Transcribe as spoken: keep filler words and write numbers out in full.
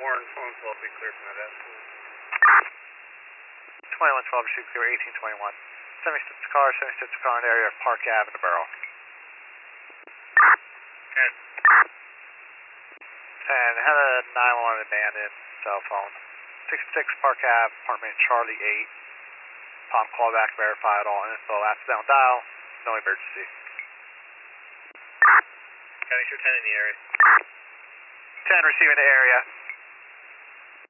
Warren, phone twelve, be clear from that escort. twenty-one twelve, shoot clear, eighteen twenty-one. seventy-six car, seventy-six car in the area of Park Avenue, Barrel. ten. ten, had a nine one one abandoned cell phone. sixty-six Park Ave, apartment Charlie eight. Palm callback, verified all info, accidental dial, no emergency. County show ten in the area. ten, receiving the area.